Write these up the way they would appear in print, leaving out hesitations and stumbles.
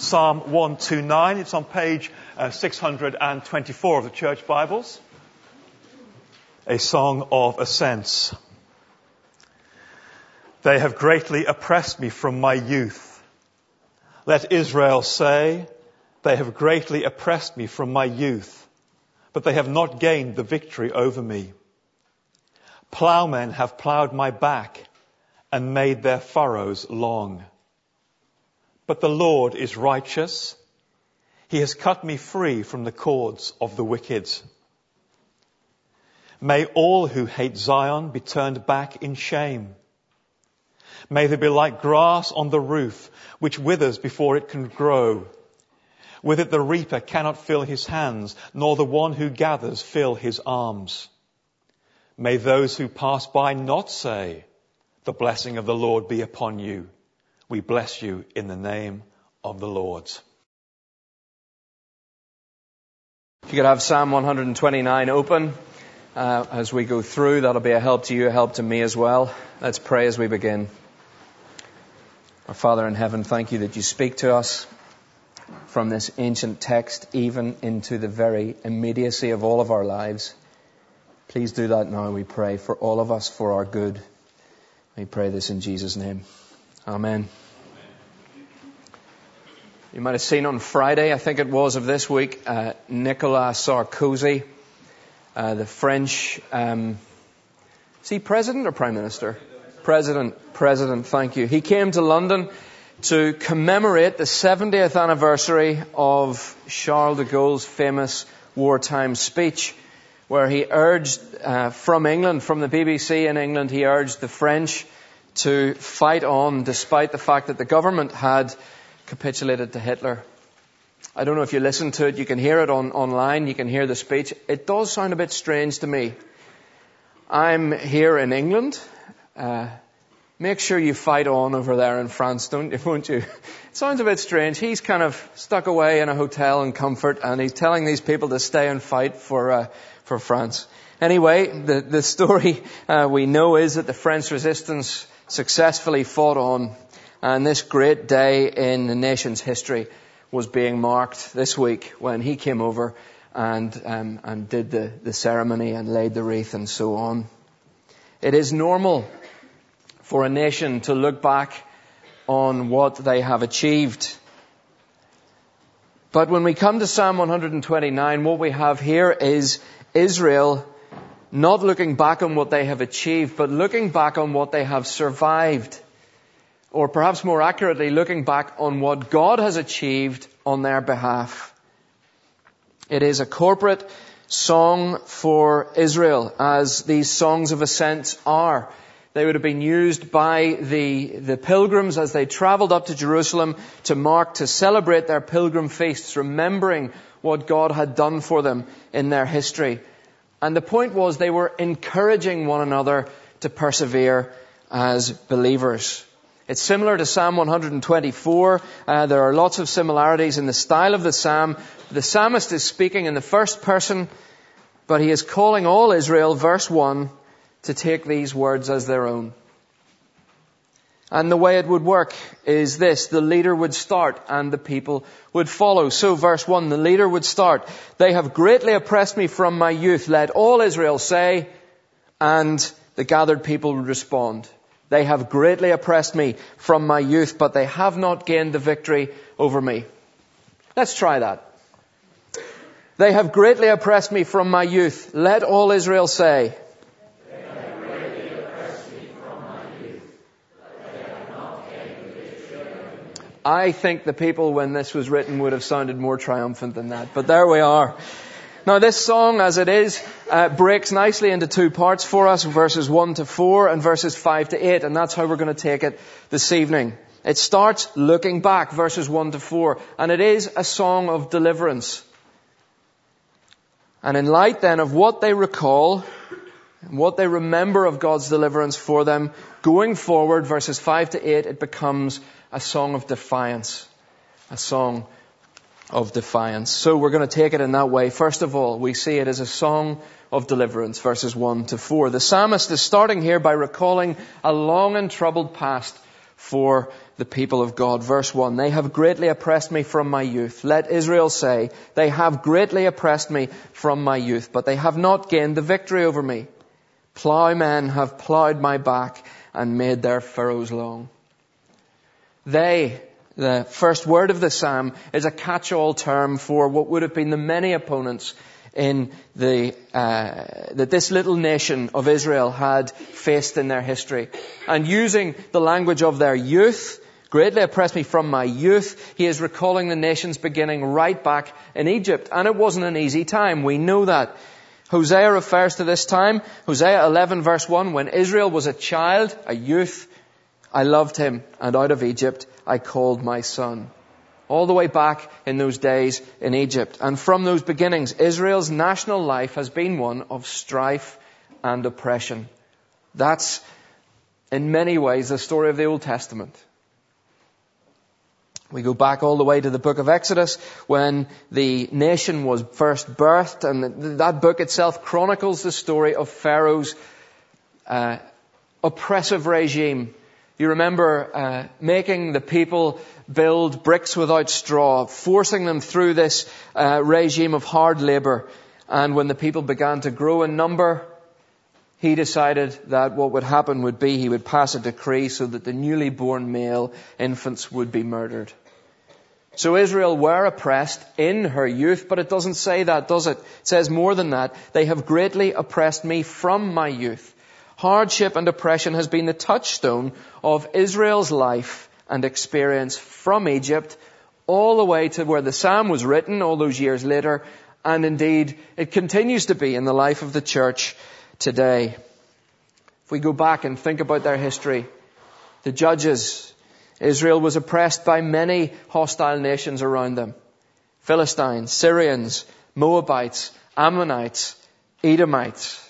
Psalm 129. It's on page 624 of the Church Bibles. A song of ascents. They have greatly oppressed me from my youth. Let Israel say, they have greatly oppressed me from my youth, but they have not gained the victory over me. Plowmen have plowed my back and made their furrows long. But the Lord is righteous. He has cut me free from the cords of the wicked. May all who hate Zion be turned back in shame. May they be like grass on the roof, which withers before it can grow. With it the reaper cannot fill his hands, nor the one who gathers fill his arms. May those who pass by not say, the blessing of the Lord be upon you. We bless you in the name of the Lord. If you could have Psalm 129 open as we go through, that'll be a help to you, a help to me as well. Let's pray as we begin. Our Father in heaven, thank you that you speak to us from this ancient text, even into the very immediacy of all of our lives. Please do that now, we pray, for all of us, for our good. We pray this in Jesus' name. Amen. You might have seen on Friday, I think it was, of this week, Nicolas Sarkozy, the French, is he President or Prime Minister? President, thank you. He came to London to commemorate the 70th anniversary of Charles de Gaulle's famous wartime speech, where he urged, from England, from the BBC in England, he urged the French to fight on despite the fact that the government had capitulated to Hitler. I don't know if you listen to it, you can hear it online, you can hear the speech. It does sound a bit strange to me. I'm here in England. Make sure you fight on over there in France, won't you? It sounds a bit strange. He's kind of stuck away in a hotel in comfort, and he's telling these people to stay and fight for France. Anyway, the story we know is that the French resistance successfully fought on, and this great day in the nation's history was being marked this week when he came over and did the ceremony and laid the wreath and so on. It is normal for a nation to look back on what they have achieved. But when we come to Psalm 129, what we have here is Israel not looking back on what they have achieved, but looking back on what they have survived. Or perhaps more accurately, looking back on what God has achieved on their behalf. It is a corporate song for Israel, as these songs of ascent are. They would have been used by the pilgrims as they travelled up to Jerusalem to celebrate their pilgrim feasts, remembering what God had done for them in their history. And the point was they were encouraging one another to persevere as believers. It's similar to Psalm 124. There are lots of similarities in the style of the psalm. The psalmist is speaking in the first person, but he is calling all Israel, verse 1, to take these words as their own. And the way it would work is this: the leader would start and the people would follow. So verse 1, the leader would start. They have greatly oppressed me from my youth. Let all Israel say, and the gathered people would respond. They have greatly oppressed me from my youth, but they have not gained the victory over me. Let's try that. They have greatly oppressed me from my youth. Let all Israel say. They have greatly oppressed me from my youth, but they have not gained the victory over me. I think the people, when this was written, would have sounded more triumphant than that. But there we are. Now this song, as it is, breaks nicely into two parts for us, verses 1 to 4 and verses 5 to 8. And that's how we're going to take it this evening. It starts looking back, verses 1 to 4. And it is a song of deliverance. And in light then of what they recall, and what they remember of God's deliverance for them, going forward, verses 5 to 8, it becomes a song of defiance. A song of defiance. So we're going to take it in that way. First of all, we see it as a song of deliverance, verses 1 to 4. The psalmist is starting here by recalling a long and troubled past for the people of God. Verse 1, they have greatly oppressed me from my youth. Let Israel say, they have greatly oppressed me from my youth, but they have not gained the victory over me. Plowmen have plowed my back and made their furrows long. They, the first word of the psalm, is a catch-all term for what would have been the many opponents in that this little nation of Israel had faced in their history. And using the language of their youth, greatly oppressed me from my youth, he is recalling the nation's beginning right back in Egypt. And it wasn't an easy time, we know that. Hosea refers to this time, Hosea 11 verse 1, when Israel was a child, a youth, I loved him, and out of Egypt I called my son. All the way back in those days in Egypt. And from those beginnings, Israel's national life has been one of strife and oppression. That's, in many ways, the story of the Old Testament. We go back all the way to the book of Exodus when the nation was first birthed, and that book itself chronicles the story of Pharaoh's oppressive regime. You remember making the people build bricks without straw, forcing them through this regime of hard labour. And when the people began to grow in number, he decided that what would happen would be he would pass a decree so that the newly born male infants would be murdered. So Israel were oppressed in her youth, but it doesn't say that, does it? It says more than that. They have greatly oppressed me from my youth. Hardship and oppression has been the touchstone of Israel's life and experience from Egypt all the way to where the Psalm was written all those years later. And indeed, it continues to be in the life of the church today. If we go back and think about their history, the Judges, Israel was oppressed by many hostile nations around them. Philistines, Syrians, Moabites, Ammonites, Edomites.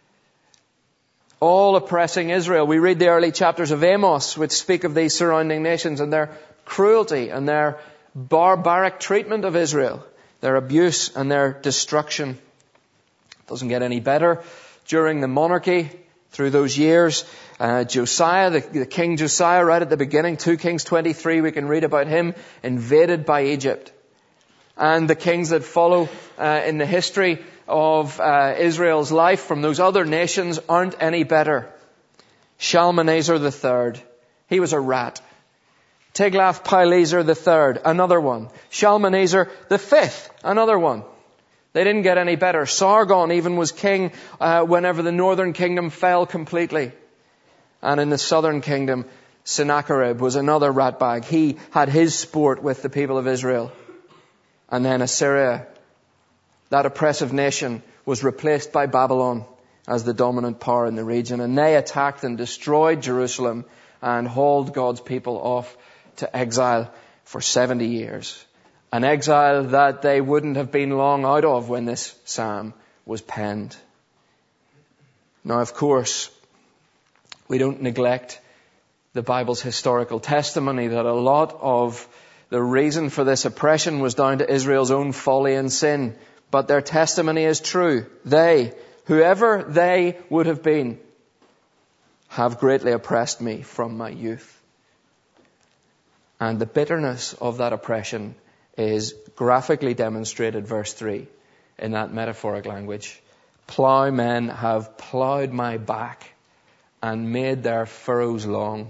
All oppressing Israel. We read the early chapters of Amos, which speak of these surrounding nations and their cruelty and their barbaric treatment of Israel, their abuse and their destruction. It doesn't get any better. During the monarchy, through those years, Josiah, the King Josiah, right at the beginning, 2 Kings 23, we can read about him, invaded by Egypt. And the kings that follow in the history of Israel's life from those other nations aren't any better. Shalmaneser III, he was a rat. Tiglath-Pileser III, another one. Shalmaneser V, another one. They didn't get any better. Sargon even was king whenever the northern kingdom fell completely. And in the southern kingdom, Sennacherib was another ratbag. He had his sport with the people of Israel. And then Assyria, that oppressive nation, was replaced by Babylon as the dominant power in the region. And they attacked and destroyed Jerusalem and hauled God's people off to exile for 70 years. An exile that they wouldn't have been long out of when this psalm was penned. Now, of course, we don't neglect the Bible's historical testimony that a lot of the reason for this oppression was down to Israel's own folly and sin. But their testimony is true. They, whoever they would have been, have greatly oppressed me from my youth. And the bitterness of that oppression is graphically demonstrated, verse 3, in that metaphoric language. Plowmen have plowed my back and made their furrows long.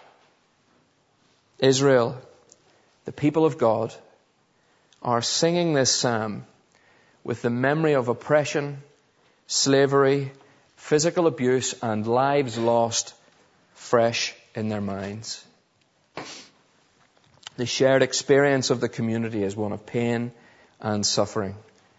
Israel, the people of God, are singing this psalm with the memory of oppression, slavery, physical abuse, and lives lost fresh in their minds. The shared experience of the community is one of pain and suffering.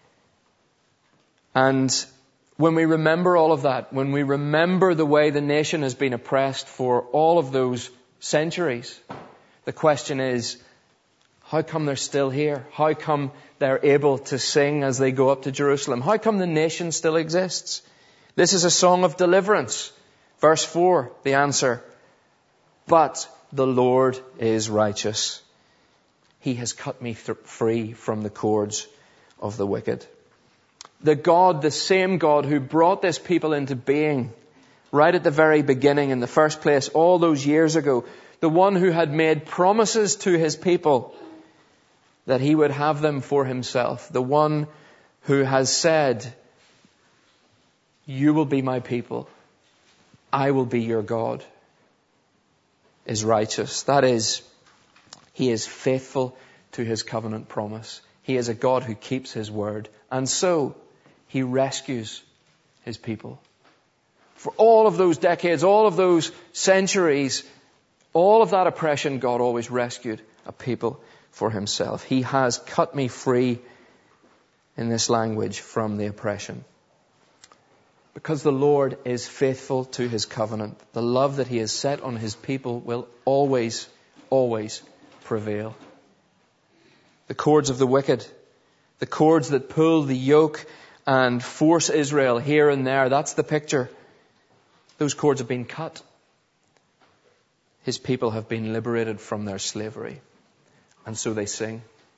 And when we remember all of that, when we remember the way the nation has been oppressed for all of those centuries, the question is, how come they're still here? How come they're able to sing as they go up to Jerusalem? How come the nation still exists? This is a song of deliverance. Verse 4, the answer. But the Lord is righteous. He has cut me free from the cords of the wicked. The God, the same God who brought this people into being, right at the very beginning, in the first place, all those years ago. The one who had made promises to his people that he would have them for himself. The one who has said, you will be my people. I will be your God, is righteous. That is, he is faithful to his covenant promise. He is a God who keeps his word. And so, he rescues his people. For all of those decades, all of those centuries, all of that oppression, God always rescued a people for himself. He has cut me free, in this language, from the oppression. Because the Lord is faithful to his covenant, the love that he has set on his people will always, always prevail. The cords of the wicked, the cords that pull the yoke and force Israel here and there, that's the picture. Those cords have been cut. His people have been liberated from their slavery. And so they sing.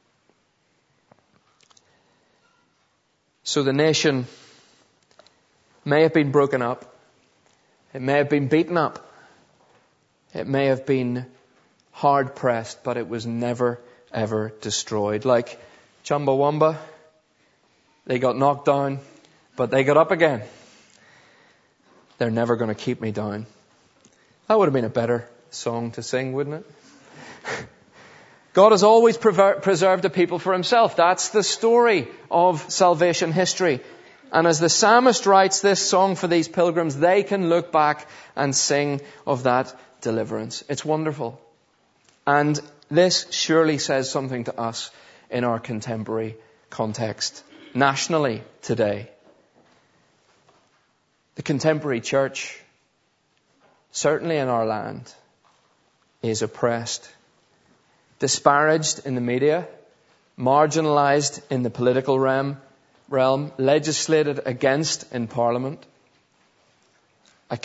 So the nation may have been broken up. It may have been beaten up. It may have been hard pressed, but it was never, ever destroyed. Like Chumbawamba, they got knocked down, but they got up again. They're never going to keep me down. That would have been a better song to sing, wouldn't it? God has always preserved a people for himself. That's the story of salvation history. And as the psalmist writes this song for these pilgrims, they can look back and sing of that deliverance. It's wonderful. And this surely says something to us in our contemporary context, nationally today. The contemporary church, certainly in our land, is oppressed, disparaged in the media, marginalized in the political realm, legislated against in Parliament. I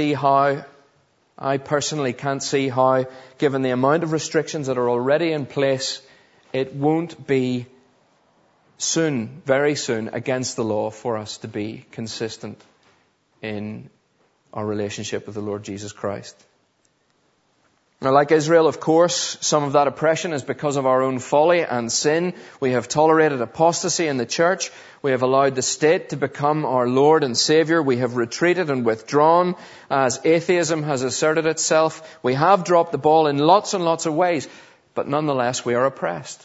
personally can't see how, given the amount of restrictions that are already in place, it won't be soon, very soon, against the law for us to be consistent in our relationship with the Lord Jesus Christ. Now, like Israel, of course, some of that oppression is because of our own folly and sin. We have tolerated apostasy in the church. We have allowed the state to become our Lord and Savior. We have retreated and withdrawn as atheism has asserted itself. We have dropped the ball in lots and lots of ways, but nonetheless we are oppressed.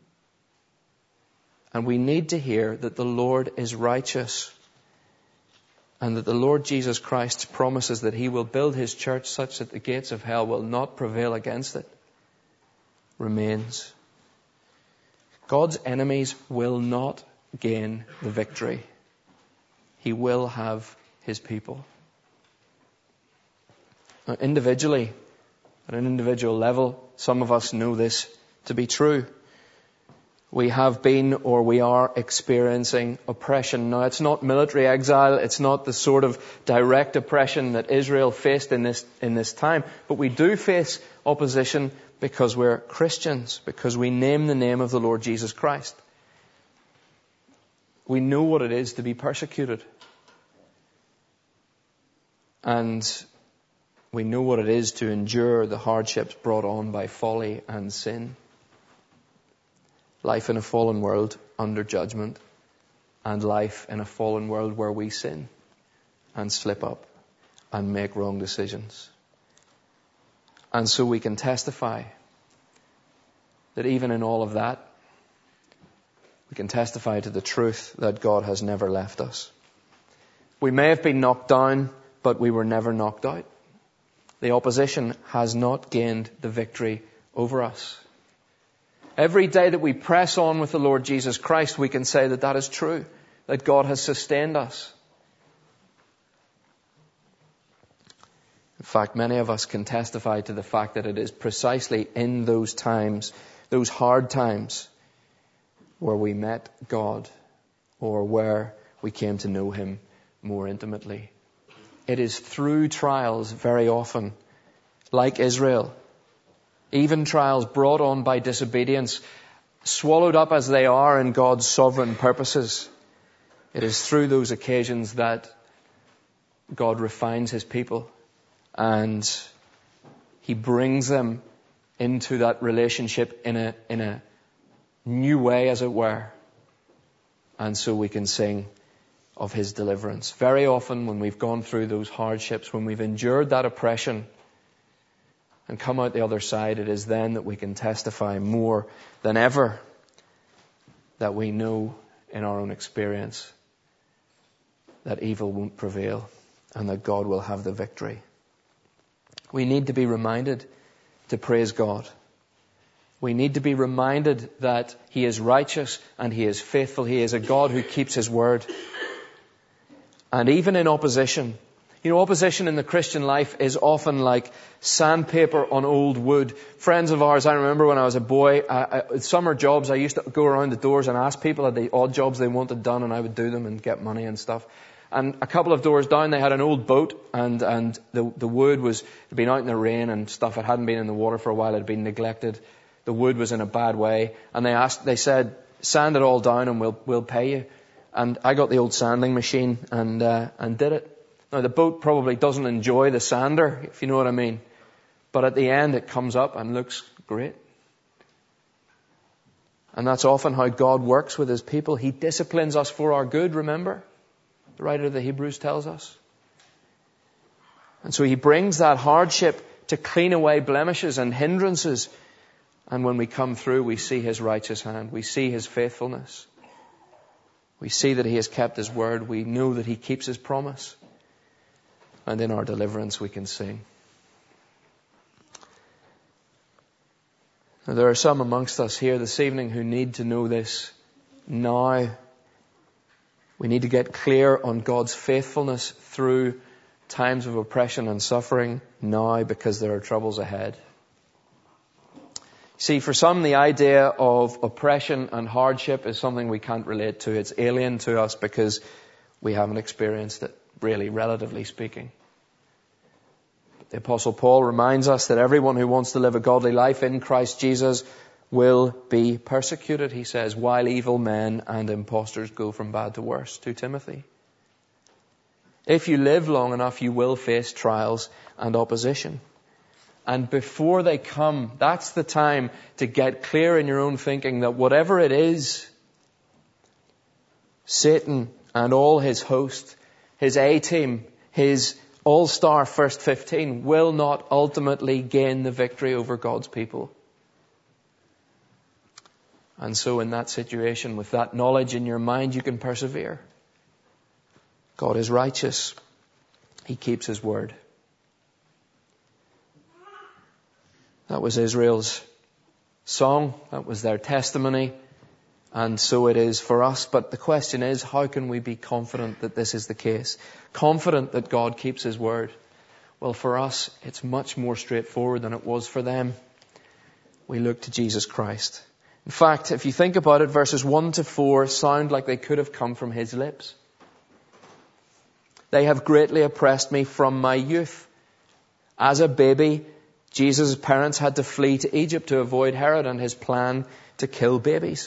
And we need to hear that the Lord is righteous, and that the Lord Jesus Christ promises that he will build his church such that the gates of hell will not prevail against it, remains. God's enemies will not gain the victory. He will have his people. Now, individually, at an individual level, some of us know this to be true. We have been or we are experiencing oppression. Now, it's not military exile. It's not the sort of direct oppression that Israel faced in this time. But we do face opposition because we're Christians, because we name the name of the Lord Jesus Christ. We know what it is to be persecuted. And we know what it is to endure the hardships brought on by folly and sin. Life in a fallen world under judgment, and life in a fallen world where we sin and slip up and make wrong decisions. And so we can testify that even in all of that, we can testify to the truth that God has never left us. We may have been knocked down, but we were never knocked out. The opposition has not gained the victory over us. Every day that we press on with the Lord Jesus Christ, we can say that that is true, that God has sustained us. In fact, many of us can testify to the fact that it is precisely in those times, those hard times, where we met God or where we came to know him more intimately. It is through trials very often, like Israel, even trials brought on by disobedience, swallowed up as they are in God's sovereign purposes. It is through those occasions that God refines his people and he brings them into that relationship in a new way, as it were. And so we can sing of his deliverance. Very often when we've gone through those hardships, when we've endured that oppression and come out the other side, it is then that we can testify more than ever that we know in our own experience that evil won't prevail and that God will have the victory. We need to be reminded to praise God. We need to be reminded that he is righteous and he is faithful. He is a God who keeps his word. And even in opposition, opposition in the Christian life is often like sandpaper on old wood. Friends of ours, I remember when I was a boy, summer jobs, I used to go around the doors and ask people at the odd jobs they wanted done, and I would do them and get money and stuff. And a couple of doors down, they had an old boat, and the wood had been out in the rain and stuff. It hadn't been in the water for a while. It had been neglected. The wood was in a bad way. And they said, sand it all down and we'll pay you. And I got the old sanding machine and did it. Now, the boat probably doesn't enjoy the sander, if you know what I mean. But at the end, it comes up and looks great. And that's often how God works with his people. He disciplines us for our good, remember? The writer of the Hebrews tells us. And so he brings that hardship to clean away blemishes and hindrances. And when we come through, we see his righteous hand. We see his faithfulness. We see that he has kept his word. We know that he keeps his promise. And in our deliverance, we can sing. Now, there are some amongst us here this evening who need to know this now. We need to get clear on God's faithfulness through times of oppression and suffering now, because there are troubles ahead. See, for some, the idea of oppression and hardship is something we can't relate to. It's alien to us because we haven't experienced it, really, relatively speaking. The Apostle Paul reminds us that everyone who wants to live a godly life in Christ Jesus will be persecuted, he says, while evil men and impostors go from bad to worse, 2 Timothy. If you live long enough, you will face trials and opposition. And before they come, that's the time to get clear in your own thinking that whatever it is, Satan and all his host, his A-team, his all-star first 15 will not ultimately gain the victory over God's people. And so in that situation, with that knowledge in your mind, you can persevere. God is righteous. He keeps his word. That was Israel's song. That was their testimony. And so it is for us. But the question is, how can we be confident that this is the case? Confident that God keeps his word? Well, for us, it's much more straightforward than it was for them. We look to Jesus Christ. In fact, if you think about it, verses 1 to 4 sound like they could have come from his lips. They have greatly oppressed me from my youth. As a baby, Jesus' parents had to flee to Egypt to avoid Herod and his plan to kill babies.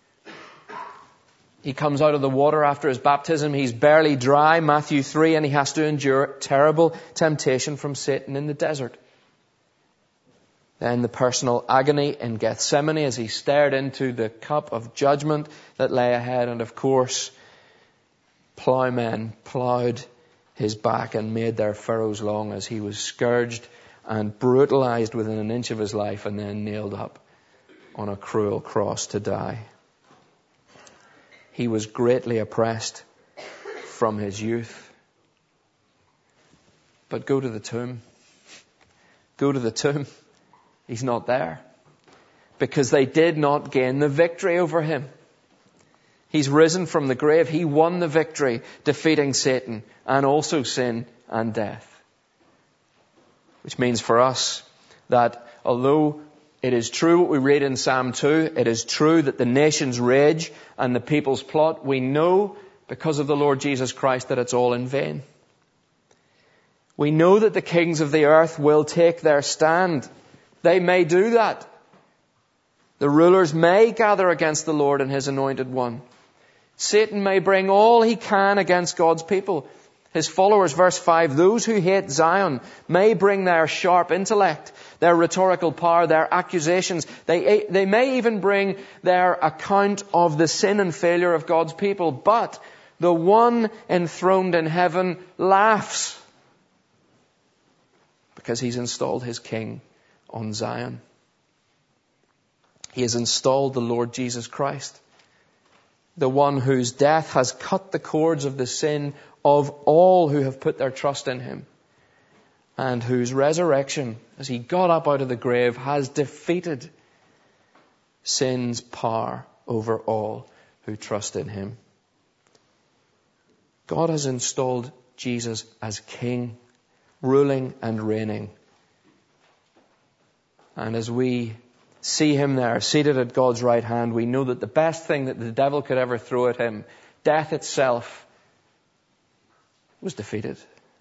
He comes out of the water after his baptism. He's barely dry, Matthew 3, and he has to endure terrible temptation from Satan in the desert. Then the personal agony in Gethsemane as he stared into the cup of judgment that lay ahead. And of course, plowmen plowed his back and made their furrows long as he was scourged and brutalized within an inch of his life and then nailed up on a cruel cross to die. He was greatly oppressed from his youth. But go to the tomb. Go to the tomb. He's not there. Because they did not gain the victory over him. He's risen from the grave. He won the victory, defeating Satan and also sin and death. Which means for us that although it is true what we read in Psalm 2, it is true that the nations rage and the peoples plot, we know because of the Lord Jesus Christ that it's all in vain. We know that the kings of the earth will take their stand. They may do that. The rulers may gather against the Lord and his anointed one. Satan may bring all he can against God's people. His followers, verse 5, those who hate Zion may bring their sharp intellect, their rhetorical power, their accusations. They may even bring their account of the sin and failure of God's people. But the one enthroned in heaven laughs because he's installed his king on Zion. He has installed the Lord Jesus Christ, the one whose death has cut the cords of the sin of all who have put their trust in him, and whose resurrection, as he got up out of the grave, has defeated sin's power over all who trust in him. God has installed Jesus as King, ruling and reigning. And as we see him there, seated at God's right hand, we know that the best thing that the devil could ever throw at him, death itself, was defeated.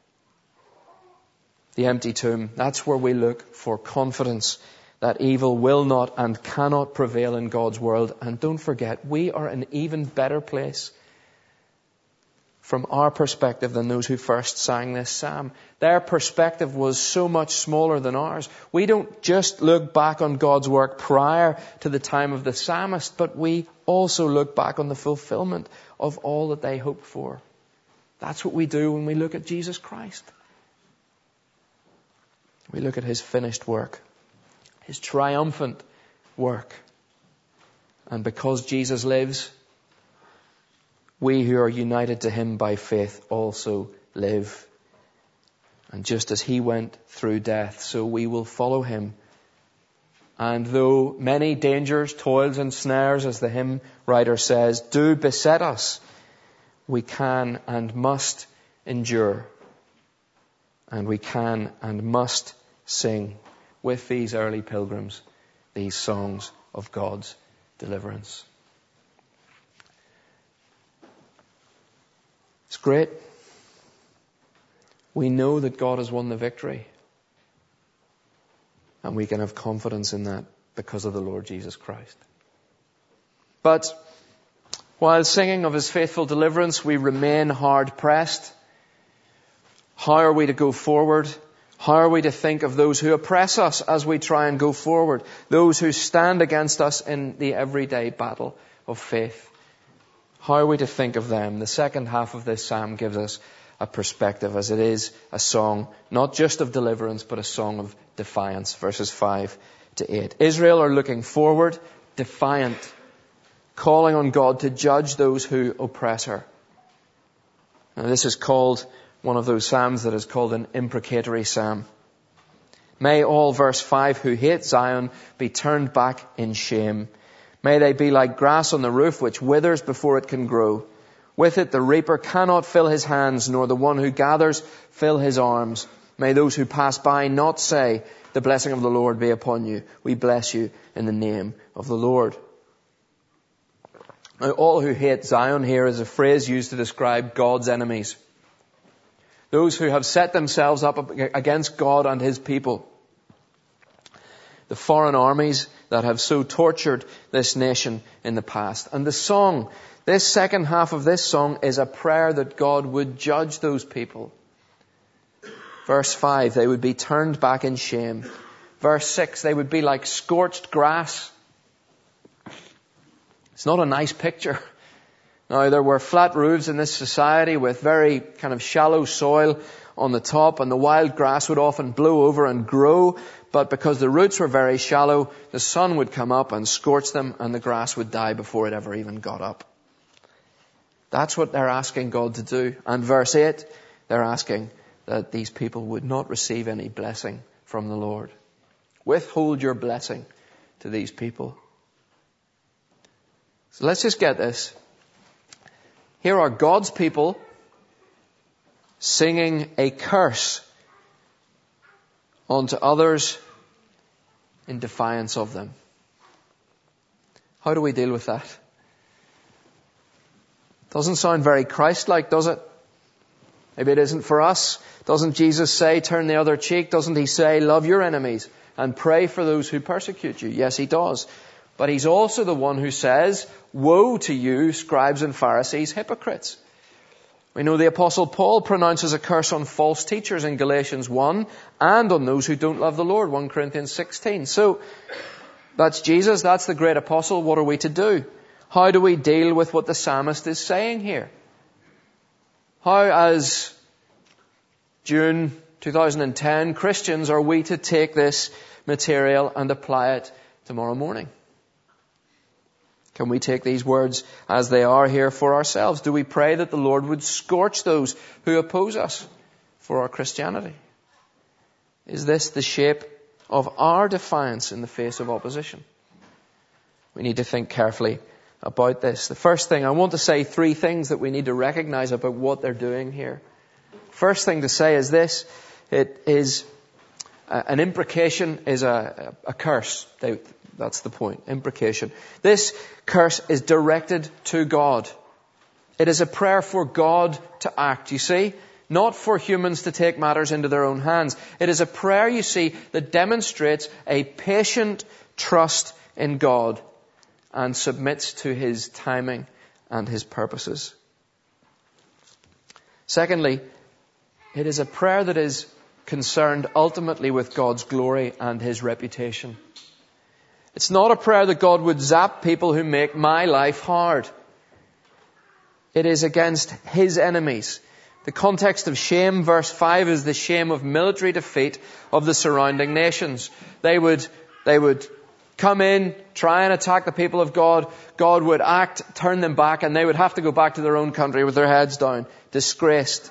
The empty tomb, that's where we look for confidence that evil will not and cannot prevail in God's world. And don't forget, we are in an even better place from our perspective than those who first sang this psalm. Their perspective was so much smaller than ours. We don't just look back on God's work prior to the time of the psalmist, but we also look back on the fulfillment of all that they hoped for. That's what we do when we look at Jesus Christ. We look at his finished work, his triumphant work. And because Jesus lives, we who are united to him by faith also live. And just as he went through death, so we will follow him. And though many dangers, toils and snares, as the hymn writer says, do beset us, we can and must endure. And we can and must sing with these early pilgrims these songs of God's deliverance. It's great. We know that God has won the victory. And we can have confidence in that because of the Lord Jesus Christ. But while singing of his faithful deliverance, we remain hard pressed. How are we to go forward? How are we to think of those who oppress us as we try and go forward? Those who stand against us in the everyday battle of faith. How are we to think of them? The second half of this psalm gives us a perspective, as it is a song not just of deliverance, but a song of defiance. Verses 5 to 8. Israel are looking forward, defiant, calling on God to judge those who oppress her. Now, this is called one of those psalms that is called an imprecatory psalm. May all, verse 5, who hate Zion be turned back in shame. May they be like grass on the roof, which withers before it can grow. With it the reaper cannot fill his hands, nor the one who gathers fill his arms. May those who pass by not say, the blessing of the Lord be upon you. We bless you in the name of the Lord. Now, all who hate Zion here is a phrase used to describe God's enemies. Those who have set themselves up against God and his people. The foreign armies that have so tortured this nation in the past. And the song, this second half of this song, is a prayer that God would judge those people. Verse 5, they would be turned back in shame. Verse 6, they would be like scorched grass. It's not a nice picture. Now, there were flat roofs in this society with very kind of shallow soil on the top, and the wild grass would often blow over and grow, but because the roots were very shallow, the sun would come up and scorch them, and the grass would die before it ever even got up. That's what they're asking God to do. And verse 8, they're asking that these people would not receive any blessing from the Lord. Withhold your blessing to these people. So let's just get this. Here are God's people singing a curse onto others in defiance of them. How do we deal with that? Doesn't sound very Christ-like, does it? Maybe it isn't for us. Doesn't Jesus say, turn the other cheek? Doesn't he say, love your enemies and pray for those who persecute you? Yes, he does. But he's also the one who says, woe to you, scribes and Pharisees, hypocrites. We know the Apostle Paul pronounces a curse on false teachers in Galatians 1 and on those who don't love the Lord, 1 Corinthians 16. So, that's Jesus, that's the great apostle. What are we to do? How do we deal with what the psalmist is saying here? How, as June 2010 Christians, are we to take this material and apply it tomorrow morning? Can we take these words as they are here for ourselves? Do we pray that the Lord would scorch those who oppose us for our Christianity? Is this the shape of our defiance in the face of opposition? We need to think carefully about this. The first thing, I want to say three things that we need to recognize about what they're doing here. First thing to say is this: it is an imprecation is a curse. That's the point. Imprecation. This curse is directed to God. It is a prayer for God to act, you see, not for humans to take matters into their own hands. It is a prayer, you see, that demonstrates a patient trust in God and submits to His timing and His purposes. Secondly, it is a prayer that is concerned ultimately with God's glory and His reputation. It's not a prayer that God would zap people who make my life hard. It is against His enemies. The context of shame, verse 5, is the shame of military defeat of the surrounding nations. They would come in, try and attack the people of God. God would act, turn them back, and they would have to go back to their own country with their heads down, disgraced.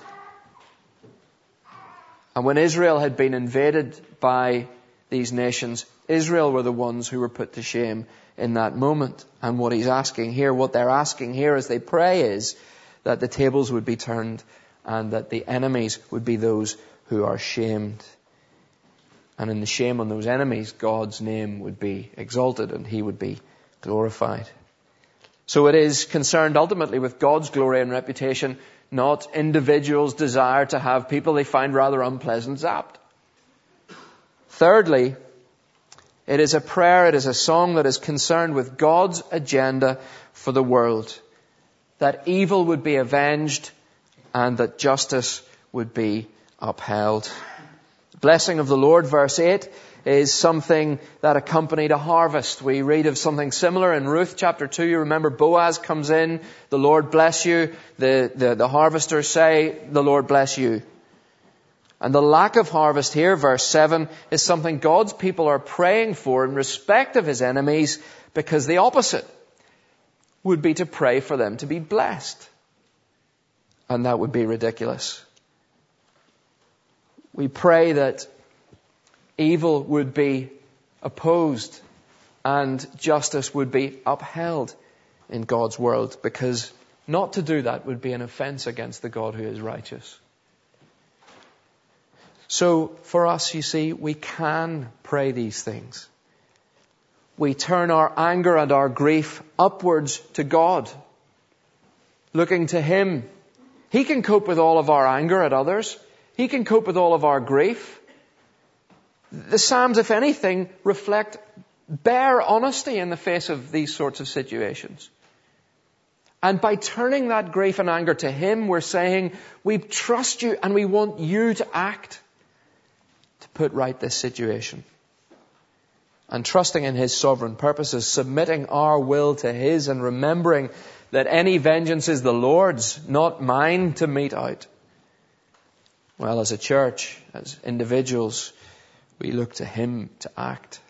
And when Israel had been invaded by these nations, Israel were the ones who were put to shame in that moment. And what they're asking here as they pray is that the tables would be turned and that the enemies would be those who are shamed. And in the shame on those enemies, God's name would be exalted and He would be glorified. So it is concerned ultimately with God's glory and reputation, not individuals' desire to have people they find rather unpleasant zapped. Thirdly, it is a prayer, it is a song that is concerned with God's agenda for the world. That evil would be avenged and that justice would be upheld. The blessing of the Lord, verse 8, is something that accompanied a harvest. We read of something similar in Ruth chapter 2. You remember Boaz comes in, the Lord bless you. The harvesters say, the Lord bless you. And the lack of harvest here, verse 7, is something God's people are praying for in respect of His enemies, because the opposite would be to pray for them to be blessed. And that would be ridiculous. We pray that evil would be opposed and justice would be upheld in God's world, because not to do that would be an offense against the God who is righteous. So for us, you see, we can pray these things. We turn our anger and our grief upwards to God, looking to Him. He can cope with all of our anger at others. He can cope with all of our grief. The Psalms, if anything, reflect bare honesty in the face of these sorts of situations. And by turning that grief and anger to Him, we're saying, we trust You and we want You to act to put right this situation. And trusting in His sovereign purposes, submitting our will to His and remembering that any vengeance is the Lord's, not mine to mete out. Well, as a church, as individuals, we look to Him to act.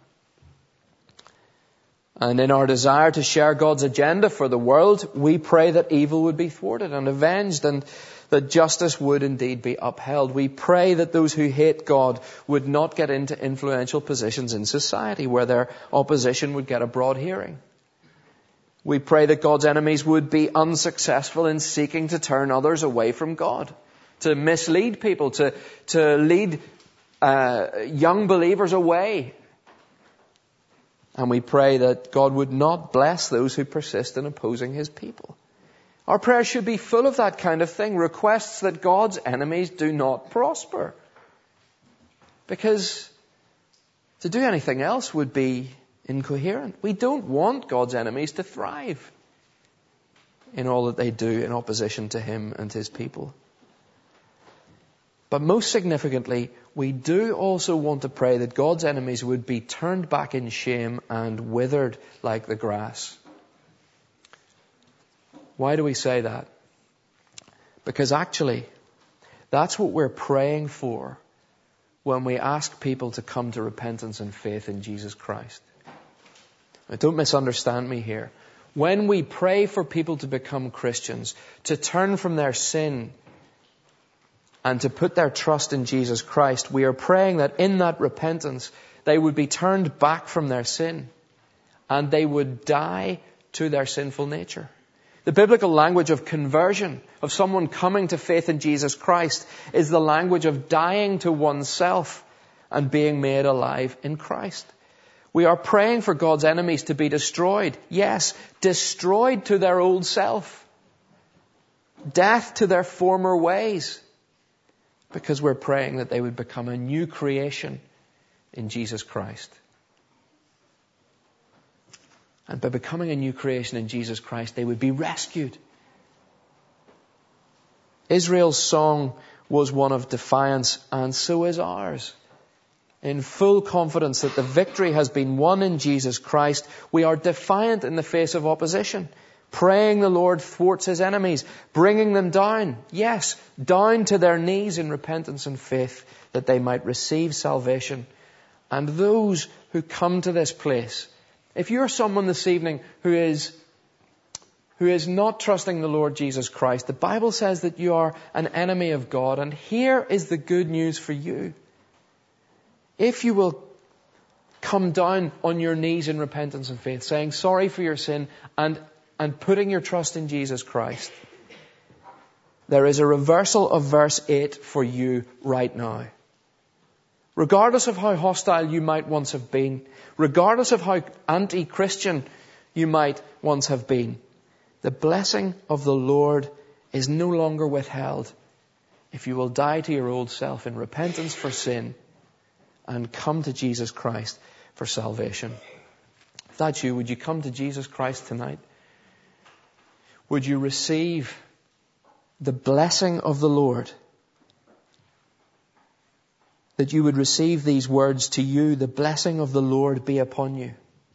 And in our desire to share God's agenda for the world, we pray that evil would be thwarted and avenged and that justice would indeed be upheld. We pray that those who hate God would not get into influential positions in society where their opposition would get a broad hearing. We pray that God's enemies would be unsuccessful in seeking to turn others away from God, to mislead people, to lead young believers away. And we pray that God would not bless those who persist in opposing His people. Our prayers should be full of that kind of thing, requests that God's enemies do not prosper. Because to do anything else would be incoherent. We don't want God's enemies to thrive. in all that they do in opposition to him and his people. But most significantly, we do also want to pray that God's enemies would be turned back in shame and withered like the grass. Why do we say that? Because actually, that's what we're praying for when we ask people to come to repentance and faith in Jesus Christ. Now, don't misunderstand me here. When we pray for people to become Christians, to turn from their sin and to put their trust in Jesus Christ, we are praying that in that repentance, they would be turned back from their sin and they would die to their sinful nature. The biblical language of conversion, of someone coming to faith in Jesus Christ, is the language of dying to oneself and being made alive in Christ. We are praying for God's enemies to be destroyed. Yes, destroyed to their old self. Death to their former ways. Because we're praying that they would become a new creation in Jesus Christ. And by becoming a new creation in Jesus Christ, they would be rescued. Israel's song was one of defiance, and so is ours. In full confidence that the victory has been won in Jesus Christ, we are defiant in the face of opposition, praying the Lord thwarts his enemies, bringing them down, yes, down to their knees in repentance and faith, that they might receive salvation. And those who come to this place, if you're someone this evening who is not trusting the Lord Jesus Christ, the Bible says that you are an enemy of God, and here is the good news for you. If you will come down on your knees in repentance and faith, saying sorry for your sin and putting your trust in Jesus Christ, there is a reversal of verse 8 for you right now. Regardless of how hostile you might once have been, regardless of how anti-Christian you might once have been, the blessing of the Lord is no longer withheld if you will die to your old self in repentance for sin and come to Jesus Christ for salvation. If that's you, would you come to Jesus Christ tonight? Would you receive the blessing of the Lord? That you would receive these words to you, the blessing of the Lord be upon you.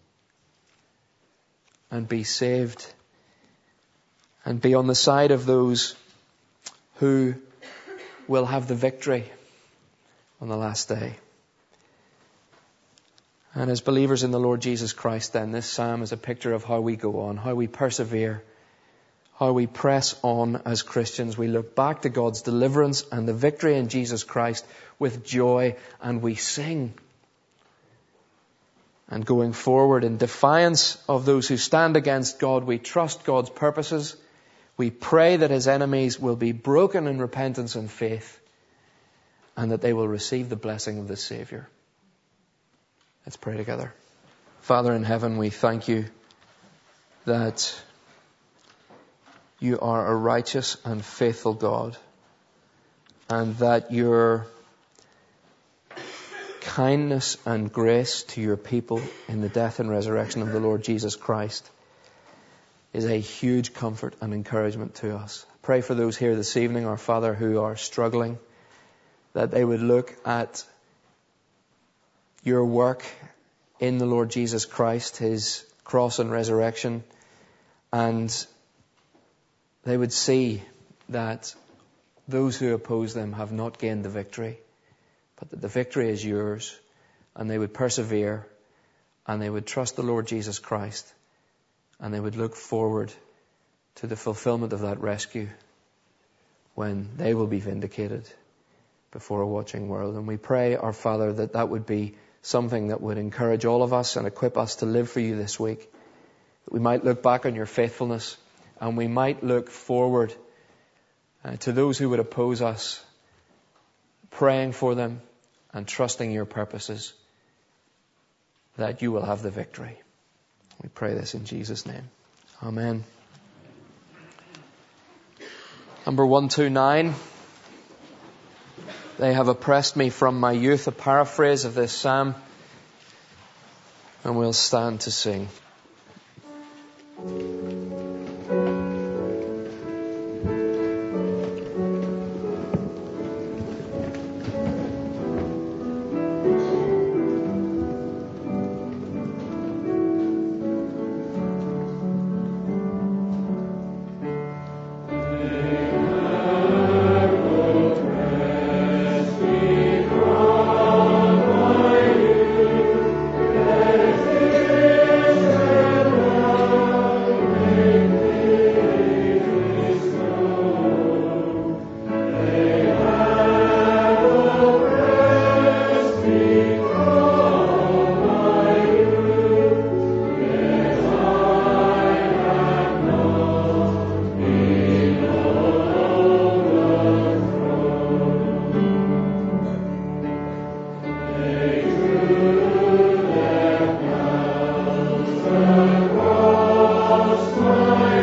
And be saved. And be on the side of those who will have the victory on the last day. And as believers in the Lord Jesus Christ, then, this psalm is a picture of how we go on, how we persevere, how we press on as Christians. We look back to God's deliverance and the victory in Jesus Christ with joy, and we sing. And going forward in defiance of those who stand against God, we trust God's purposes. We pray that his enemies will be broken in repentance and faith, and that they will receive the blessing of the Saviour. Let's pray together. Father in heaven, we thank you that you are a righteous and faithful God, and that your kindness and grace to your people in the death and resurrection of the Lord Jesus Christ is a huge comfort and encouragement to us. Pray for those here this evening, our Father, who are struggling, that they would look at your work in the Lord Jesus Christ, his cross and resurrection, and they would see that those who oppose them have not gained the victory, but that the victory is yours, and they would persevere, and they would trust the Lord Jesus Christ, and they would look forward to the fulfillment of that rescue when they will be vindicated before a watching world. And we pray, our Father, that that would be something that would encourage all of us and equip us to live for you this week. That we might look back on your faithfulness, and we might look forward to those who would oppose us, praying for them and trusting your purposes, that you will have the victory. We pray this in Jesus' name. Amen. Number 129. They have oppressed me from my youth, a paraphrase of this psalm. And we'll stand to sing. Lord